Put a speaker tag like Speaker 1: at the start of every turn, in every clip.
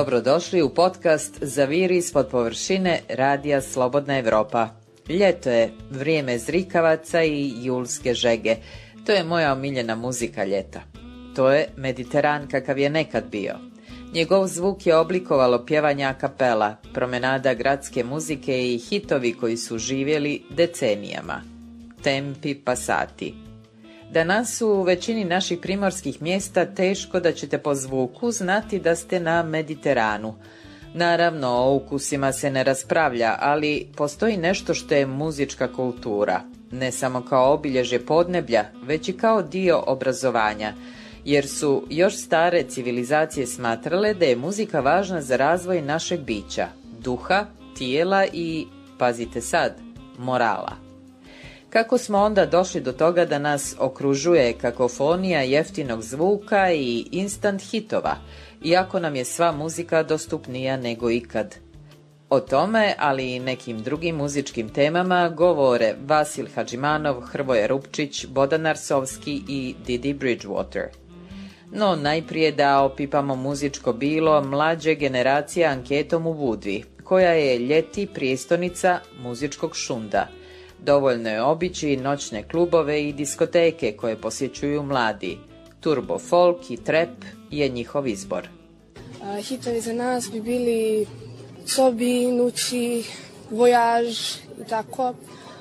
Speaker 1: Dobrodošli u podcast Zaviri ispod površine radija Slobodna Evropa. Ljeto je, vrijeme zrikavaca i julske žege. To je moja omiljena muzika ljeta. To je Mediteran kakav je nekad bio. Njegov zvuk je oblikovalo pjevanje a kapela, promenada gradske muzike i hitovi koji su živjeli decenijama. Tempi passati. Danas u većini naših primorskih mjesta teško da ćete po zvuku znati da ste na Mediteranu. Naravno, o ukusima se ne raspravlja, ali postoji nešto što je muzička kultura. Ne samo kao obilježje podneblja, već i kao dio obrazovanja, jer su još stare civilizacije smatrale da je muzika važna za razvoj našeg bića, duha, tijela i, pazite sad, morala. Kako smo onda došli do toga da nas okružuje kakofonija jeftinog zvuka i instant hitova, iako nam je sva muzika dostupnija nego ikad? O tome, ali i nekim drugim muzičkim temama govore Vasil Hadžimanov, Hrvoje Rupčić, Bodan Arsovski i Didi Bridgewater. No najprije da opipamo muzičko bilo mlađe generacije anketom u Budvi, koja je ljeti prijestolnica muzičkog šunda. Dovoljno je obići noćne klubove i diskoteke koje posjećuju mladi. Turbo folk i trap je njihov izbor.
Speaker 2: Hitovi za nas bi bili Sobi, Nući, Vojaž i tako.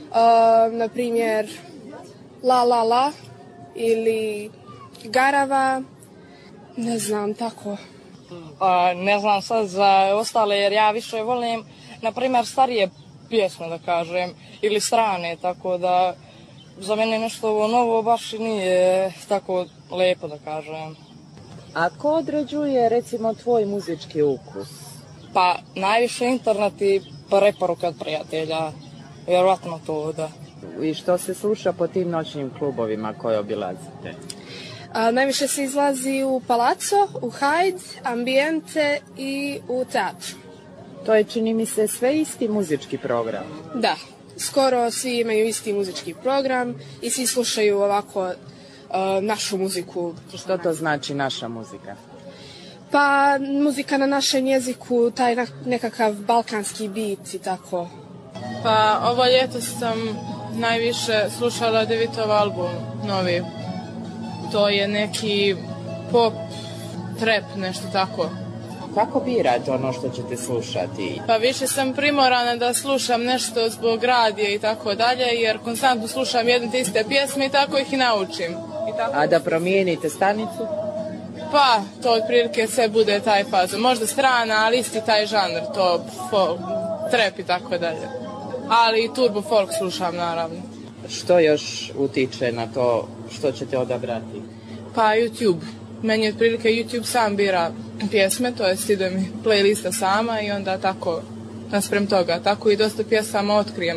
Speaker 2: Na primjer La La La ili Garava, ne znam, tako.
Speaker 3: Ne znam sad za ostale jer ja više volim, na primjer, starije pjesme, da kažem, ili strane, tako da za mene nešto ovo novo baš nije tako lepo, da kažem.
Speaker 1: A ko određuje, recimo, tvoj muzički ukus?
Speaker 3: Pa najviše internet i preporuka od prijatelja, vjerovatno to, da.
Speaker 1: I što se sluša po tim noćnim klubovima koje obilazite?
Speaker 2: Najviše se izlazi u Palazzo, u Hajd, Ambijente i u teatru.
Speaker 1: To je, čini mi se, sve isti muzički program.
Speaker 2: Da, skoro svi imaju isti muzički program i svi slušaju ovako našu muziku.
Speaker 1: Što to znači naša muzika?
Speaker 2: Pa muzika na našem jeziku, taj nekakav balkanski beat i tako.
Speaker 4: Pa ovo ljeto sam najviše slušala Devitov album, novi. To je neki pop, trap, nešto tako.
Speaker 1: Kako birate ono što ćete slušati?
Speaker 4: Pa više sam primorana da slušam nešto zbog radija i tako dalje, jer konstantno slušam jedne te iste pjesme i tako ih i naučim.
Speaker 1: A da promijenite stanicu?
Speaker 4: Pa, to otprilike sve bude taj fazon. Možda strana, ali isti taj žanr, to folk, trap i tako dalje. Ali i turbo folk slušam, naravno.
Speaker 1: Što još utiče na to što ćete odabrati?
Speaker 4: Pa YouTube. Meni otprilike YouTube sam bira pjesme, to jest ide mi playlista sama i onda tako nasprem toga. Tako i dosta pjesama otkrijem.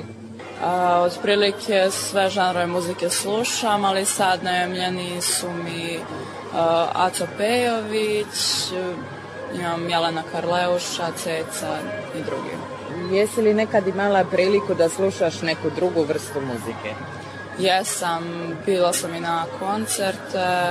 Speaker 5: Otprilike sve žanrove muzike slušam, ali sad najomljeniji su mi Aco Pejović, imam Jelena Karleuša, Ceca i drugi.
Speaker 1: Jesi li nekad imala priliku da slušaš neku drugu vrstu muzike?
Speaker 5: Jesam, bila sam i na koncerte.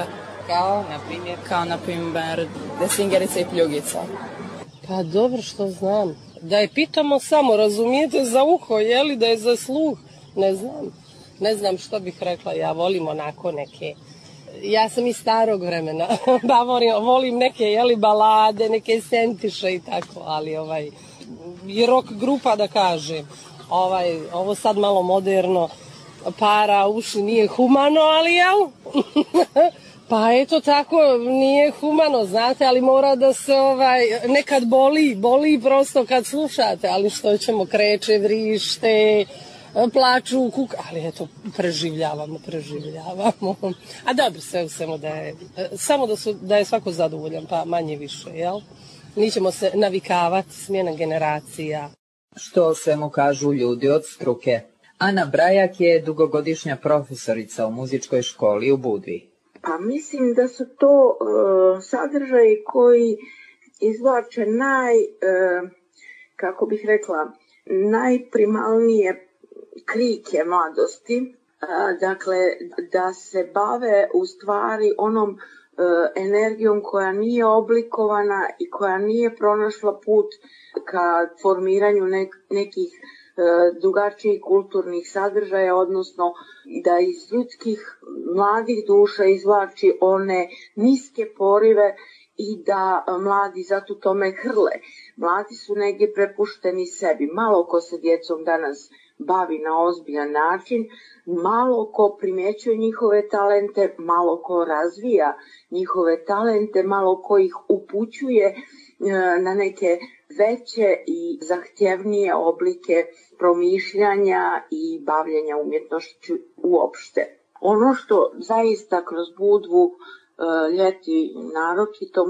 Speaker 1: Kao na primjer
Speaker 5: Desingerica i Pljugica.
Speaker 6: Pa dobro, što znam. Da je pitamo samo, razumijete, za uho, jeli, da je za sluh, ne znam. Ne znam što bih rekla, ja volim onako neke, ja sam iz starog vremena, da volim neke, jeli, balade, neke sentiše i tako, ali i rock grupa, da kažem. Ovo sad malo moderno, para uši nije humano, ali jel? Pa eto tako, nije humano, znate, ali mora da se nekad boli prosto kad slušate, ali što ćemo, kreće, vrište, plaču, ali eto, preživljavamo. A dobro, sve u svemu da je, samo da je svako zadovoljan, pa manje više, jel? Nićemo se navikavati, smjena generacija.
Speaker 1: Što o svemu kažu ljudi od struke? Ana Brajak je dugogodišnja profesorica u muzičkoj školi u Budvi.
Speaker 7: Pa mislim da su to sadržaji koji izvlače kako bih rekla, najprimalnije krike mladosti. Dakle, da se bave u stvari onom energijom koja nije oblikovana i koja nije pronašla put ka formiranju nekih drugačijih kulturnih sadržaja, odnosno da iz ljudskih mladih duša izvlači one niske porive i da mladi zato tome hrle. Mladi su negdje prepušteni sebi. Malo ko se djecom danas bavi na ozbiljan način, malo ko primjećuje njihove talente, malo ko razvija njihove talente, malo ko ih upućuje na neke veće i zahtjevnije oblike promišljanja i bavljenja umjetnošću uopšte. Ono što zaista kroz Budvu ljeti naročito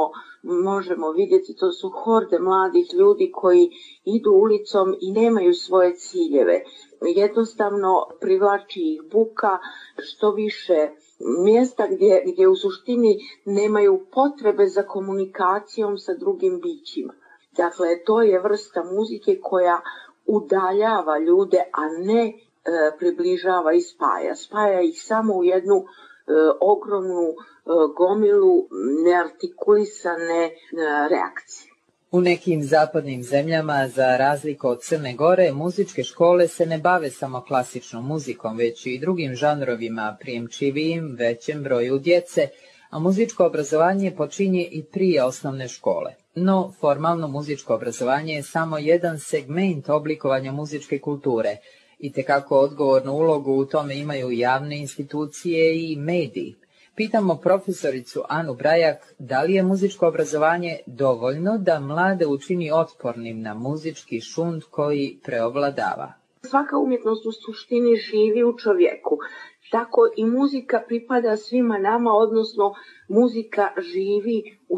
Speaker 7: možemo vidjeti, to su horde mladih ljudi koji idu ulicom i nemaju svoje ciljeve. Jednostavno privlači ih buka, što više mjesta gdje u suštini nemaju potrebe za komunikacijom sa drugim bićima. Dakle, to je vrsta muzike koja udaljava ljude, a ne približava i spaja. Spaja ih samo u jednu ogromnu gomilu neartikulisane reakcije.
Speaker 1: U nekim zapadnim zemljama, za razliku od Crne Gore, muzičke škole se ne bave samo klasičnom muzikom, već i drugim žanrovima, prijemčivijim većem broju djece, a muzičko obrazovanje počinje i prije osnovne škole. No, formalno muzičko obrazovanje je samo jedan segment oblikovanja muzičke kulture. Itekako odgovornu ulogu u tome imaju javne institucije i mediji. Pitamo profesoricu Anu Brajak da li je muzičko obrazovanje dovoljno da mlade učini otpornim na muzički šund koji preovladava.
Speaker 7: Svaka umjetnost u suštini živi u čovjeku. Tako i muzika pripada svima nama, odnosno muzika živi u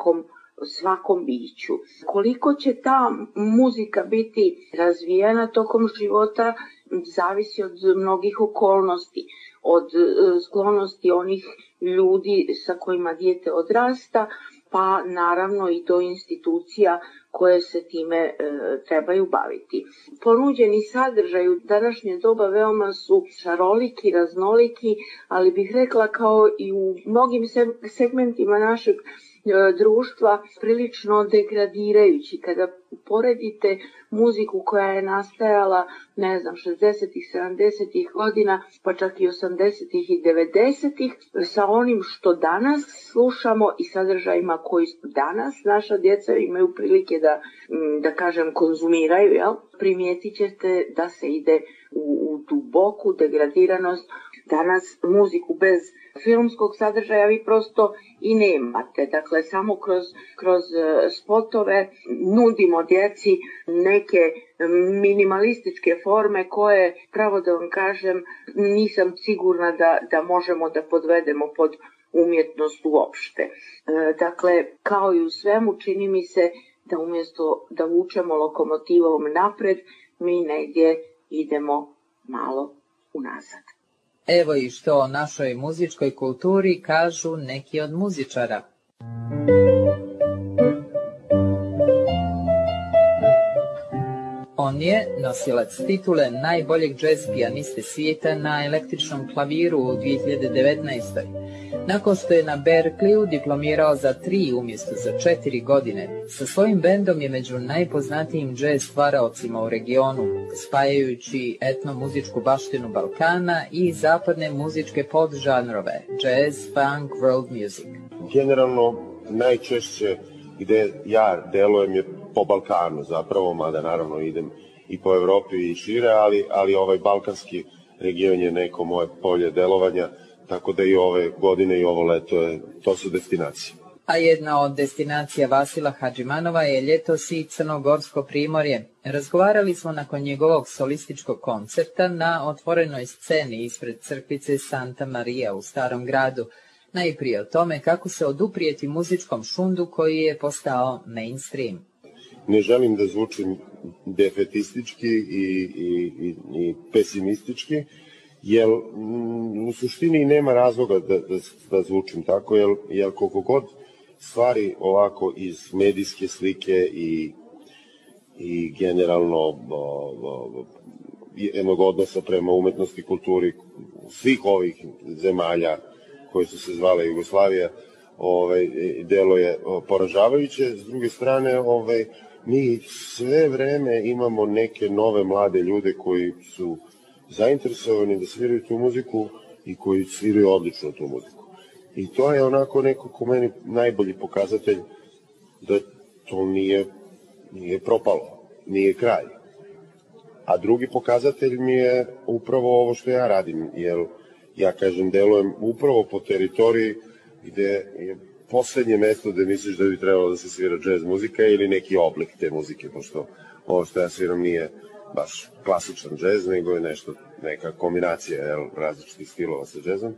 Speaker 7: svakom biću. Koliko će ta muzika biti razvijena tokom života zavisi od mnogih okolnosti, od sklonosti onih ljudi sa kojima dijete odrasta, pa naravno i do institucija koje se time trebaju baviti. Ponuđeni sadržaj u današnje doba veoma su šaroliki, raznoliki, ali bih rekla kao i u mnogim segmentima našeg društva prilično degradirajući. Kada uporedite muziku koja je nastajala, 60-ih, 70-ih godina, pa čak i 80-ih i 90-ih, sa onim što danas slušamo i sadržajima koji danas naša djeca imaju prilike da kažem, konzumiraju, primijetit ćete da se ide u duboku degradiranost. Danas muziku bez filmskog sadržaja vi prosto i nemate. Dakle, samo kroz spotove nudimo djeci neke minimalističke forme koje, pravo da vam kažem, nisam sigurna da možemo da podvedemo pod umjetnost uopšte. Dakle, kao i u svemu, čini mi se da umjesto da vučemo lokomotivom napred, mi negdje idemo malo unazad.
Speaker 1: Evo i što o našoj muzičkoj kulturi kažu neki od muzičara. On je nosilac titule najboljeg džez pijaniste svijeta na električnom klaviru u 2019. Nakon što je na Berkeleyu diplomirao za 3 umjesto za 4 godine, sa svojim bendom je među najpoznatijim džez stvaraocima u regionu, spajajući etnomuzičku baštinu Balkana i zapadne muzičke podžanrove, jazz, funk, world music.
Speaker 8: Generalno, najčešće gdje ja delujem je po Balkanu zapravo, mada naravno idem i po Evropi i šire, ali ovaj balkanski region je neko moje polje delovanja, tako da i ove godine i ovo leto to su destinacije.
Speaker 1: A jedna od destinacija Vasila Hadžimanova je ljetos i Crnogorsko primorje. Razgovarali smo nakon njegovog solističkog koncerta na otvorenoj sceni ispred crkvice Santa Maria u Starom gradu. Najprije o tome kako se oduprijeti muzičkom šundu koji je postao mainstream.
Speaker 8: Ne želim da zvučim defetistički i pesimistički, jer u suštini nema razloga da zvučim tako, jer koliko god stvari ovako iz medijske slike i generalno jednog odnosa prema umetnosti i kulturi svih ovih zemalja koje su se zvale Jugoslavija, delo je poražavajuće. S druge strane, mi sve vreme imamo neke nove mlade ljude koji su zainteresovani da sviraju tu muziku i koji sviraju odlično tu muziku. I to je onako neko ko meni najbolji pokazatelj da to nije propalo, nije kraj. A drugi pokazatelj mi je upravo ovo što ja radim, jer ja kažem delujem upravo po teritoriji gde je poslednje mesto gde misliš da bi trebalo da se svira džez muzika ili neki oblik te muzike, pošto ovo što ja sviram nije baš klasičan džez, nego je neka kombinacija različitih stilova sa džezom.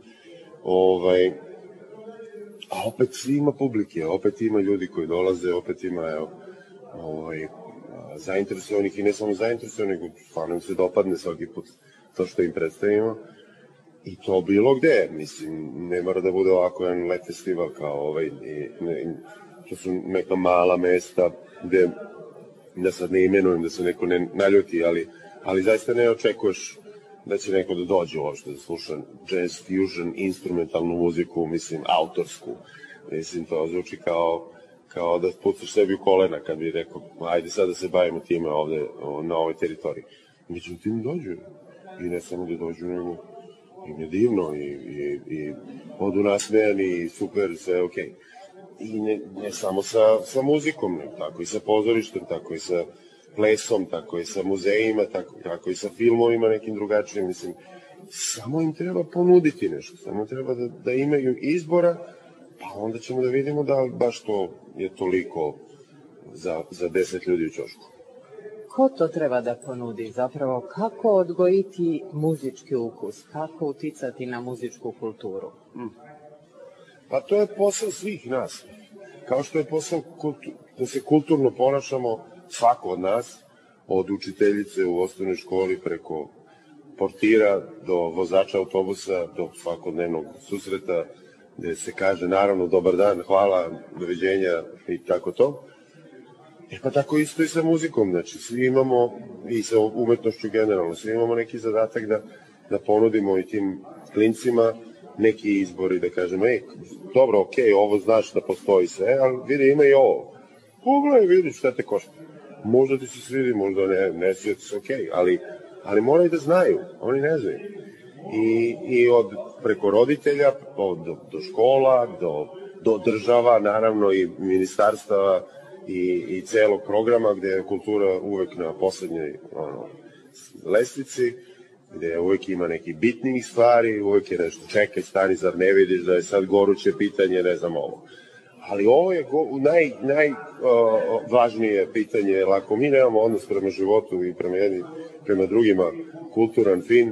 Speaker 8: A opet ima publike, opet ima ljudi koji dolaze, opet ima zainteresovanih i ne samo zainteresovanih, nego stvarno im se dopadne svaki put to što im predstavimo. I to bilo gde, mislim, ne mora da bude ovako jedan let festival kao to su neka mala mesta gde, da sad ne imenujem, da se neko ne naljuti, ali zaista ne očekuješ da će neko da dođe uopšte da sluša jazz, fusion, instrumentalnu muziku, mislim, autorsku. Mislim, to zvuči kao da pucaš sebi u kolena kad bi rekao, ajde sad da se bavimo time ovde, na ovoj teritoriji. Međutim, dođu. I ne samo da dođu, nego im je divno i odu nasmejani i super, sve okej. I ne samo sa muzikom, tako i sa pozorištem, tako i sa plesom, tako i sa muzejima, tako i sa filmovima nekim drugačijim, mislim, samo im treba ponuditi nešto, samo treba da imaju izbora, pa onda ćemo da vidimo da baš to je toliko za 10 ljudi u ćošku.
Speaker 1: Ko to treba da ponudi? Zapravo, kako odgojiti muzički ukus? Kako uticati na muzičku kulturu?
Speaker 8: Pa to je posao svih nas. Kao što je posao da se kulturno ponašamo, svako od nas, od učiteljice u osnovnoj školi preko portira do vozača autobusa, do svakodnevnog susreta, gde se kaže naravno dobar dan, hvala, doviđenja i tako to. Pa tako isto i sa muzikom, znači svi imamo, i sa umetnošću generalno, svi imamo neki zadatak da ponudimo i tim klincima neki izbor i da kažemo, dobro, okej, ovo znaš da postoji sve, ali vidi, ima i ovo. Pogledaj, vidi šta te košta. Možda ti se svidi, možda ne svidi se okej, ali moraju da znaju, oni ne znaju. I od preko roditelja, do škola, do država, naravno i ministarstava i celog programa gde je kultura uvek na poslednjoj lestvici, gde uvek ima nekih bitnijih stvari, uvek je nešto, čekaj, stani, zar ne vidiš da je sad goruće pitanje, ne znam ovo. Ali ovo je najvažnije pitanje, jer ako mi nemamo odnos prema životu i prema drugima kulturan, fin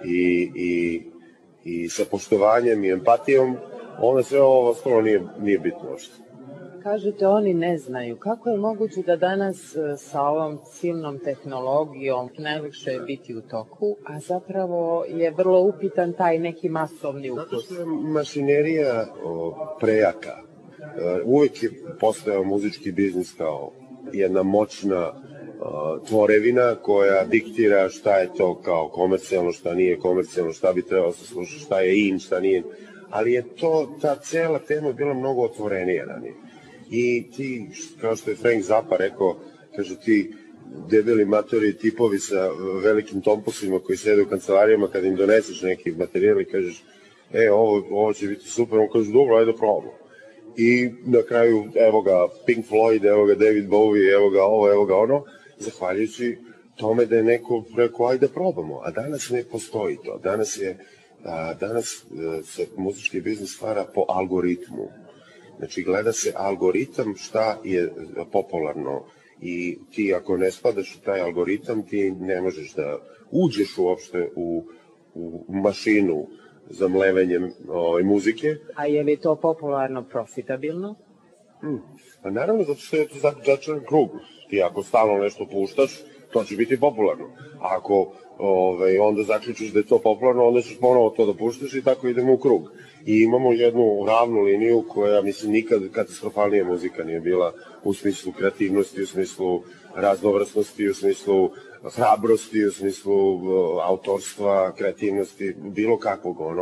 Speaker 8: i sa poštovanjem i empatijom, onda sve ovo ostalo nije bitno ošto.
Speaker 1: Kažete, oni ne znaju. Kako je moguće da danas sa ovom silnom tehnologijom najlakše je biti u toku, a zapravo je vrlo upitan taj neki masovni ukus?
Speaker 8: Zato što je mašinerija prejaka. Uvek je postojao muzički biznis kao jedna moćna tvorevina koja diktira šta je to kao komercijalno, šta nije komercijalno, šta bi trebalo se slušati, šta je in, šta nije. Ali je ta cela tema bila mnogo otvorenija ranije. I ti, kao što je Frank Zappa rekao, kaže ti debeli matori tipovi sa velikim tompusima koji sede u kancelarijama, kada im doneseš neki materijal i kažeš, ovo će biti super, on kaže, dobro, ajde probamo. I na kraju, evo ga Pink Floyd, evo ga David Bowie, evo ga ovo, evo ga ono, zahvaljujući tome da je neko rekao, ajde probamo. A danas ne postoji to. Danas se muzički biznis stvara po algoritmu. Znači, gleda se algoritam šta je popularno i ti ako ne spadaš u taj algoritam, ti ne možeš da uđeš uopšte u mašinu za mlevenjem muzike.
Speaker 1: A je li to popularno profitabilno?
Speaker 8: Pa naravno, zato što je to začaran krug. Ti ako stalno nešto puštaš, to će biti popularno. A ako onda zaključiš da je to popularno, onda ćeš ponovo to da puštaš i tako idemo u krug. I imamo jednu ravnu liniju koja, mislim, nikad katastrofalnija muzika nije bila u smislu kreativnosti, u smislu raznovrsnosti, u smislu hrabrosti, u smislu autorstva, kreativnosti, bilo kakvog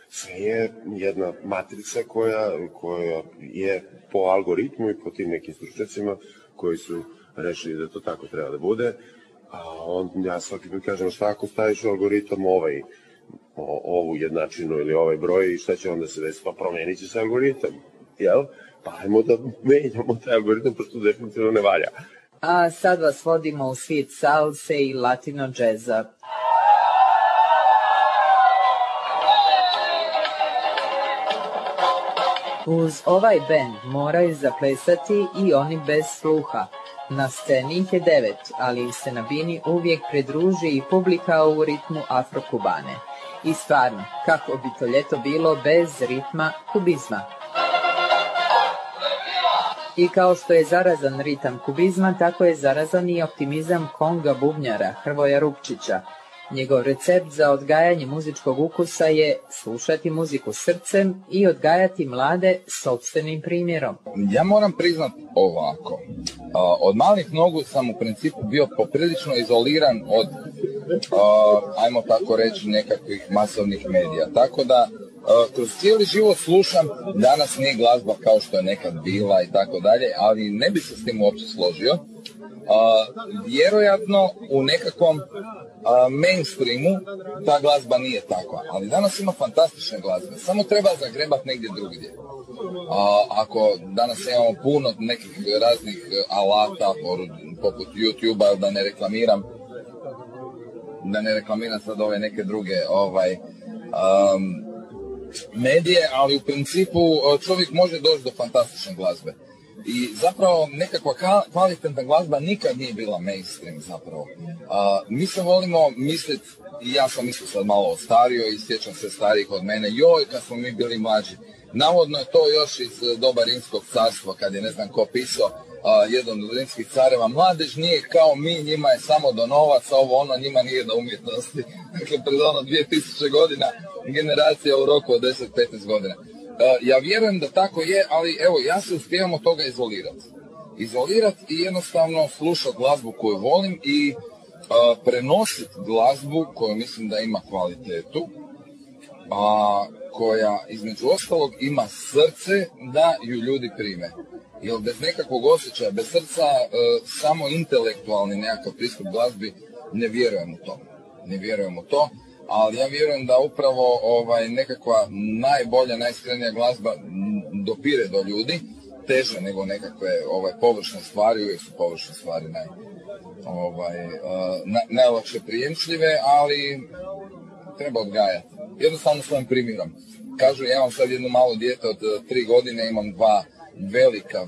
Speaker 8: sve je jedna matrica koja je po algoritmu i po tim nekim stručnjacima koji su rešili da to tako treba da bude. A ja svaki put kažem, šta ako staviš u algoritam ovu jednačinu ili ovaj broj i šta će onda se desiti? Pa promenit će se algoritam, jel? Pa ajmo da menjamo taj algoritam, pošto definitivno ne valja.
Speaker 1: A sad vas vodimo u svijet salse i latino džeza. Uz ovaj bend moraju zaplesati i oni bez sluha. Na sceni ih je 9, ali se na bini uvijek pridruži i publika u ritmu afrokubane. I stvarno, kako bi to ljeto bilo bez ritma kubizma? I kao što je zarazan ritam kubizma, tako je zarazan i optimizam konga bubnjara Hrvoja Rupčića. Njegov recept za odgajanje muzičkog ukusa je slušati muziku srcem i odgajati mlade sopstvenim primjerom.
Speaker 9: Ja moram priznat ovako. Od malih nogu sam u principu bio poprilično izoliran od, ajmo tako reći, nekakvih masovnih medija. Tako da kroz cijeli život slušam, danas nije glazba kao što je nekad bila i tako dalje, ali ne bi se s tim uopće složio. Vjerojatno u nekakvom mainstreamu ta glazba nije takva, ali danas ima fantastične glazbe, samo treba zagrebat negdje drugdje. Ako danas imamo puno nekih raznih alata poput YouTube-a, da ne reklamiram sad ove neke druge medije, ali u principu čovjek može doći do fantastične glazbe. I zapravo nekakva kvalitetna glazba nikad nije bila mainstream zapravo. Mi se volimo misliti, i ja sam isto sad malo ostario i sjećam se starijih od mene, joj kad smo mi bili mlađi. Navodno je to još iz doba Rimskog carstva, kad je ne znam ko pisao jedan od rimskih careva, mladež nije kao mi, njima je samo do novaca, njima nije do umjetnosti. Dakle, pred 2000 godina generacija u roku od 10-15 godina. Ja vjerujem da tako je, ali evo, ja se uspijevam od toga izolirati i jednostavno slušati glazbu koju volim i prenositi glazbu koju mislim da ima kvalitetu, koja između ostalog ima srce da ju ljudi prime. Jer bez nekakvog osjećaja, bez srca, samo intelektualni nekakav pristup glazbi, ne vjerujem u to. Ali ja vjerujem da upravo nekakva najbolja, najiskrenija glazba dopire do ljudi, teže nego nekakve površne stvari, uvijek su površne stvari najlakše prijemčljive, ali treba odgajati. Jednostavno svojim primjerom. Kažu, ja imam sad jedno malo dijete od 3 godine, imam 2 velika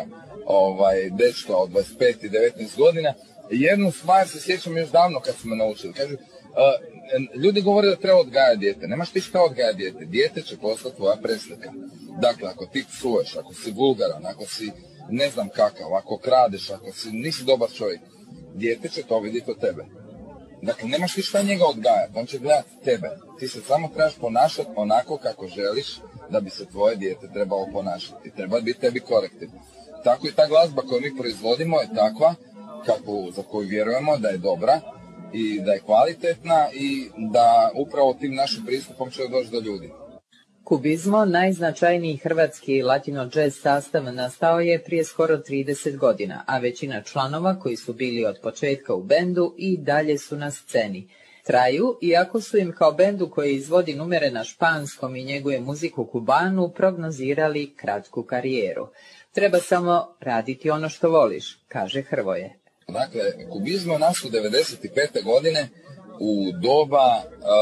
Speaker 9: dečka od 25 i 19 godina. Jednu stvar se sjećam još davno kad su me naučili. Kažu, ljudi govore da treba odgajati dijete. Nemaš ti šta odgajati dijete. Dijete će postati tvoja preslika. Dakle, ako ti psuješ, ako si vulgaran, ako si ne znam kakav, ako kradeš, ako nisi dobar čovjek, dijete će to vidjeti od tebe. Dakle, nemaš ti šta njega odgajati, on će gledati tebe. Ti se samo trebaš ponašati onako kako želiš da bi se tvoje dijete trebalo ponašati. Treba biti tebi korektiv. Tako i ta glazba koju mi proizvodimo je takva za koju vjerujemo da je dobra i da je kvalitetna i da upravo tim našim pristupom će doći do ljudi.
Speaker 1: Kubizmo, najznačajniji hrvatski latino jazz sastav, nastao je prije skoro 30 godina, a većina članova koji su bili od početka u bendu i dalje su na sceni. Traju, iako su im kao bendu koji izvodi numere na španskom i njeguje muziku kubanu prognozirali kratku karijeru. Treba samo raditi ono što voliš, kaže Hrvoje.
Speaker 9: Dakle, kubizmo je nastao 95. godine u doba,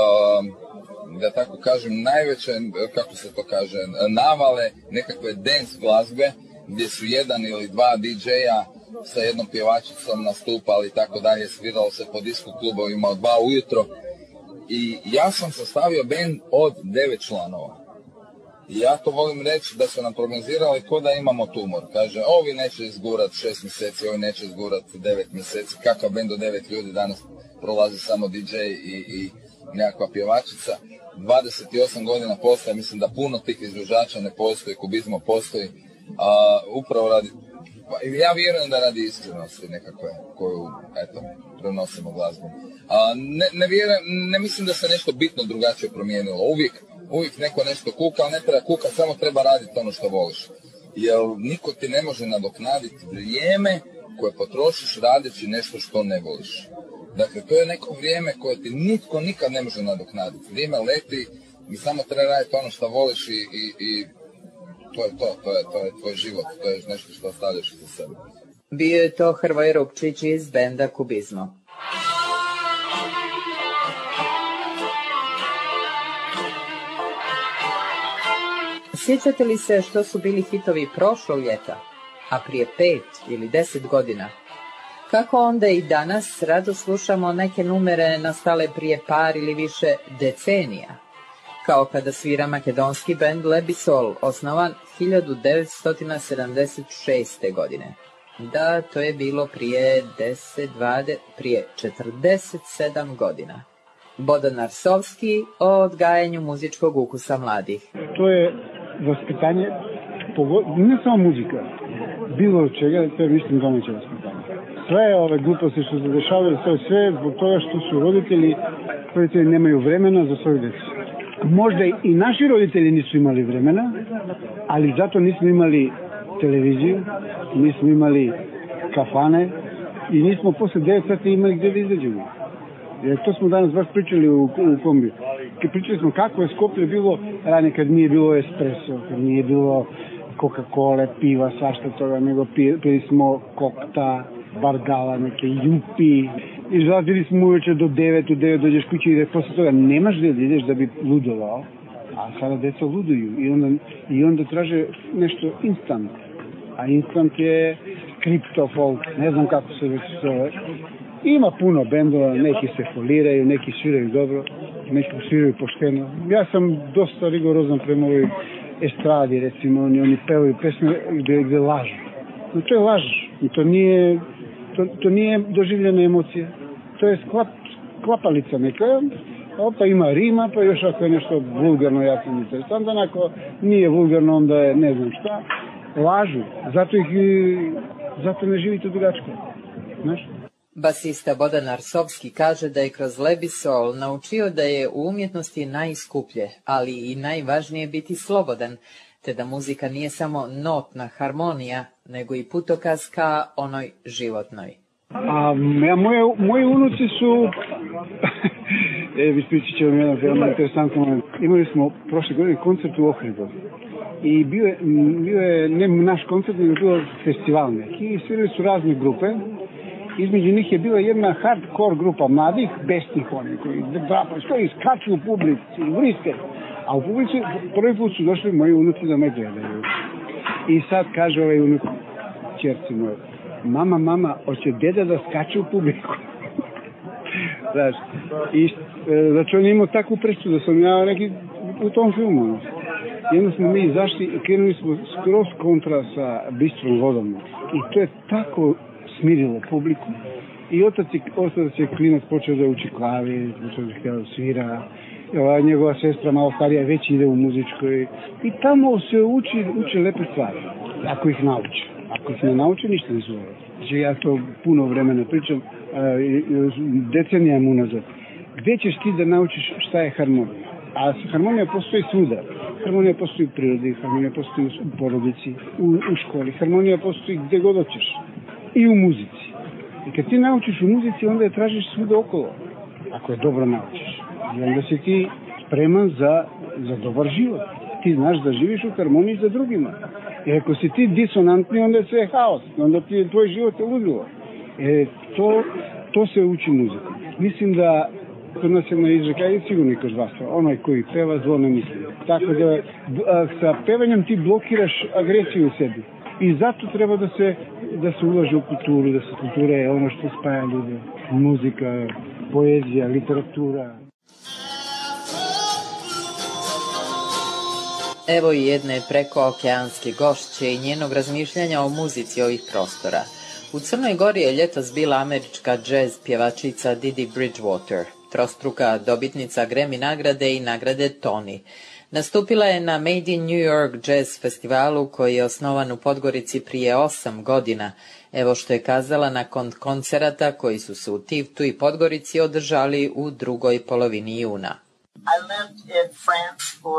Speaker 9: da tako kažem, najveće, kako se to kaže, navale nekakve dance glazbe, gdje su jedan ili dva DJ-a sa jednom pjevačicom nastupali i tako dalje, sviralo se po disko klubovima od 2 ujutro. I ja sam sastavio band od 9 članova. I ja to volim reći da su nam prognozirali ko da imamo tumor. Kaže, ovi neće izgurat 6 mjeseci, ovi neće izgurat 9 mjeseci. Kakav bend od 9 ljudi, danas prolazi samo DJ i nekakva pjevačica. 28 godina postoje, mislim da puno tih izvođača ne postoji, kubizmo postoji. Upravo radi, ja vjerujem da radi iskrenosti nekakve koju, prenosimo glazbom. Ne mislim da se nešto bitno drugačije promijenilo. Uvijek uvijek neko nešto kuka, ali ne treba kuka, samo treba raditi ono što voliš. Jer niko ti ne može nadoknaditi vrijeme koje potrošiš radeći nešto što ne voliš. Dakle, to je neko vrijeme koje ti nitko nikad ne može nadoknaditi. Vrijeme leti i samo treba raditi ono što voliš i to je to je tvoj život, to je nešto što ostavljaš za sebe.
Speaker 1: Bio je to Hrvoje Rupčić iz benda Kubizmo. Sjećate li se što su bili hitovi prošlog ljeta, a prije 5 ili 10 godina? Kako onda i danas rado slušamo neke numere nastale prije par ili više decenija? Kao kada svira makedonski bend Lebisol, osnovan 1976. godine. Da, to je bilo prije 47 godina. Bodan Arsovski o odgajanju muzičkog ukusa mladih.
Speaker 10: To je vaspitanje, ne samo muzika, bilo od čega, to je mislim domaće vaspitanje. Sve ove gluposti što se dešavaju, to je sve zbog toga što su roditelji nemaju vremena za svoju djecu. Možda i naši roditelji nisu imali vremena, ali zato nismo imali televiziju, nismo imali kafane i nismo posle 9 sati imali gdje da izađemo. Jer to smo danas baš pričali u kombi. Pričali smo kako je Skoplje bilo ranije kad nije bilo espresso, kad nije bilo Coca-Cola, piva, svašta toga, nego pili smo kokta, bardala, neke jupi. I zalazili smo uveče do 9 dođeš kući i posle toga nemaš gdje da ideš da bi ludovao. A sada deca luduju i onda traže nešto instant. A instant je kripto folk, ne znam kako se već zove. Ima puno bendova, neki se foliraju, neki sviraju dobro, neki sviraju pošteno. Ja sam dosta rigorozan prema ovoj estradi, recimo, oni pevaju pesme gdje lažu. No to je laž, i to nije doživljena emocija. To je klapalica neka, pa ima rima, pa još ako je nešto vulgarno, ja sam interesantan, ako nije vulgarno, onda je ne znam šta. Lažu, zato ne živite drugačko, znaš?
Speaker 1: Basista Bodan Arsovski kaže da je kroz Lebisol naučio da je u umjetnosti najskuplje, ali i najvažnije biti slobodan, te da muzika nije samo notna harmonija, nego i putokaz ka onoj životnoj.
Speaker 10: Moji unuci su... Ispričat ću vam jedan veoma interesantan moment. Imali smo prošle godine koncert u Ohridu. I bio je ne naš koncert, nego bio festival neki. I svirali su razne grupe. Između njih je bila jedna hardcore grupa mladih, besnih oni, koji skaču u publici, vriske. A u publici prvi put su došli moji unuci da me gledaju. I sad kaže ovaj unuk ćerci moje, mama, hoće deda da skače u publiku. Znaš, znači on je imao takvu predstavu da sam ja neki u tom filmu. I onda smo mi izašli i krenuli smo skroz kontra sa Bistrom vodom. I to je tako smirilo publiku. I otac je klinac počeo da uči klavir, počeo da htjela da svira. Njegova sestra malo starija već ide u muzičkoj. I tamo se uči lepe stvari, ako ih nauči. Ako ih ne nauči, ništa ne zove. Znači ja to puno vremena pričam, decenijama unazad. Gdje ćeš ti da naučiš šta je harmonija? A harmonija postoji svuda. Harmonija postoji u prirodi, harmonija postoji u porodici, u školi. Harmonija postoji gdje god hoćeš. I u muzici. I kad ti naučiš u muzici, onda je tražiš svuda okolo. Ako je dobro naučiš. I onda si ti spreman za dobar život. Ti znaš da živiš u harmoniji za drugima. Jer ako si ti disonantni, onda je sve haos. Onda ti tvoj život je ludilo. To se uči muziku. Mislim da kod nas jedna izreka je sigurno i kod vas. Onaj koji peva zlo ne misli. Tako da sa pevanjem ti blokiraš agresiju u sebi. I zato treba da se ulaže u kulturu, da se kultura je ono što spaja ljude. Muzika, poezija, literatura.
Speaker 1: Evo i jedne prekookeanske gošće i njenog razmišljanja o muzici ovih prostora. U Crnoj Gori je ljetos bila američka džez pjevačica Didi Bridgewater, trostruka dobitnica Grammy nagrade i nagrade Tony. Nastupila je na Made in New York Jazz festivalu koji je osnovan u Podgorici prije 8 godina. Evo što je kazala nakon koncerata koji su se u Tivtu i Podgorici održali u drugoj polovini juna.
Speaker 11: I lived in France for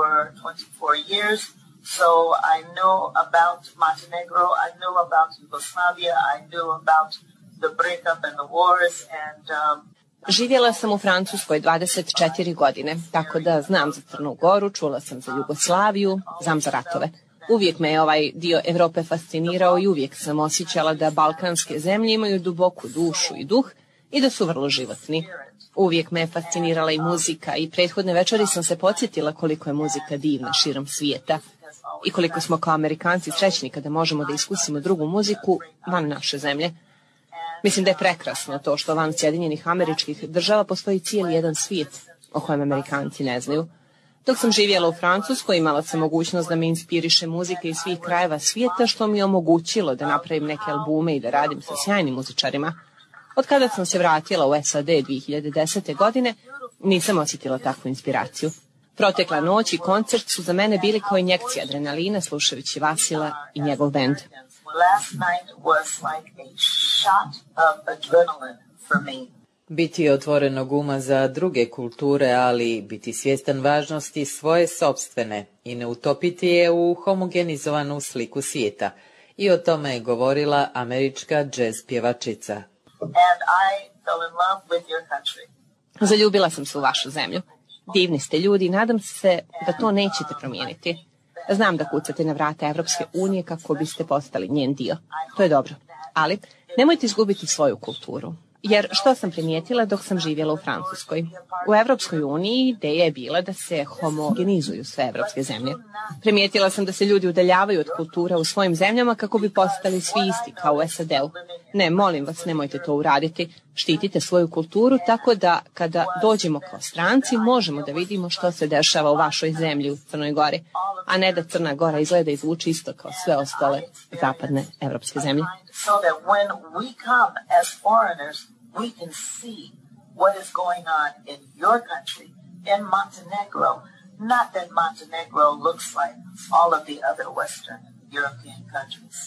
Speaker 11: 24 years, so I know about Montenegro, I know about Yugoslavia, I knew about the breakup and the wars, and
Speaker 12: Živjela sam u Francuskoj 24 godine, tako da znam za Crnu Goru, čula sam za Jugoslaviju, znam za ratove. Uvijek me je ovaj dio Evrope fascinirao i uvijek sam osjećala da balkanske zemlje imaju duboku dušu i duh i da su vrlo životni. Uvijek me je fascinirala i muzika i prethodne večeri sam se podsjetila koliko je muzika divna širom svijeta i koliko smo kao Amerikanci srećni kada možemo da iskusimo drugu muziku van naše zemlje. Mislim da je prekrasno to što van Sjedinjenih Američkih Država postoji cijeli jedan svijet o kojem Amerikanci ne znaju. Dok sam živjela u Francuskoj, imala sam mogućnost da me inspiriše muzika iz svih krajeva svijeta, što mi je omogućilo da napravim neke albume i da radim sa sjajnim muzičarima. Od kada sam se vratila u SAD 2010. godine, nisam osjetila takvu inspiraciju. Protekla noć i koncert su za mene bili kao injekcija adrenalina slušajući Vasila i njegov bend.
Speaker 11: last night was like a shot of adrenaline for me.
Speaker 1: Biti otvorenog uma za druge kulture, ali biti svjestan važnosti svoje sopstvene i ne utopiti je u homogenizovanu sliku svijeta. I o tome je govorila američka džez pjevačica.
Speaker 11: And I fell in love with your country.
Speaker 12: Zaljubila sam se u vašu zemlju. Divni ste ljudi i nadam se da to nećete promijeniti. Znam da kucate na vrata Evropske unije kako biste postali njen dio. To je dobro. Ali nemojte izgubiti svoju kulturu. Jer što sam primijetila dok sam živjela u Francuskoj? U Evropskoj uniji ideja je bila da se homogenizuju sve evropske zemlje. Primijetila sam da se ljudi udaljavaju od kultura u svojim zemljama kako bi postali svi isti kao u SAD-u. Ne, molim vas, nemojte to uraditi. Štitite svoju kulturu tako da kada dođemo kao stranci možemo da vidimo što se dešava u vašoj zemlji u Crnoj Gori, a ne da Crna Gora izgleda i zvuči isto kao sve ostale zapadne evropske zemlje.
Speaker 11: So that when we come as foreigners, we can see what is going on in your country, in Montenegro. Not that Montenegro looks like all of the other Western European countries.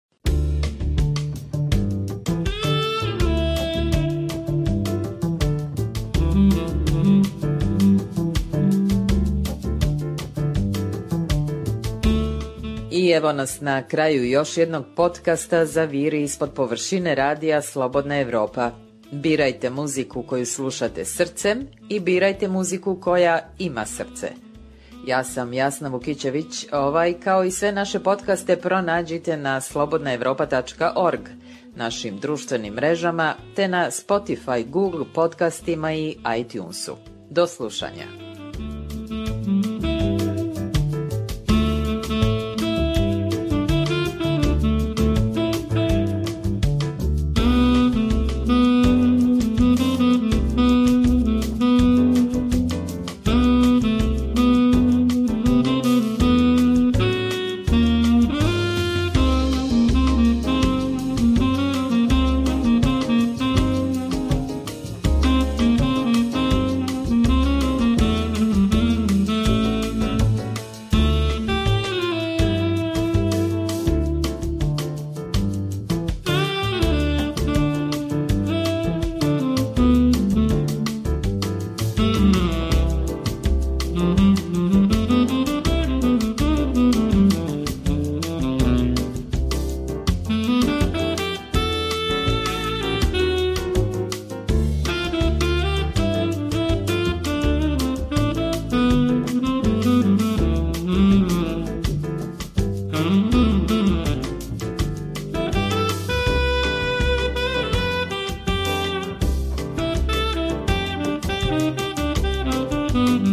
Speaker 1: I evo nas na kraju još jednog podcasta za Viri ispod površine radija Slobodna Evropa. Birajte muziku koju slušate srcem i birajte muziku koja ima srce. Ja sam Jasna Vukićević, kao i sve naše podcaste pronađite na slobodnaevropa.org, našim društvenim mrežama, te na Spotify, Google podcastima i iTunesu. Do slušanja.
Speaker 13: Mm-hmm.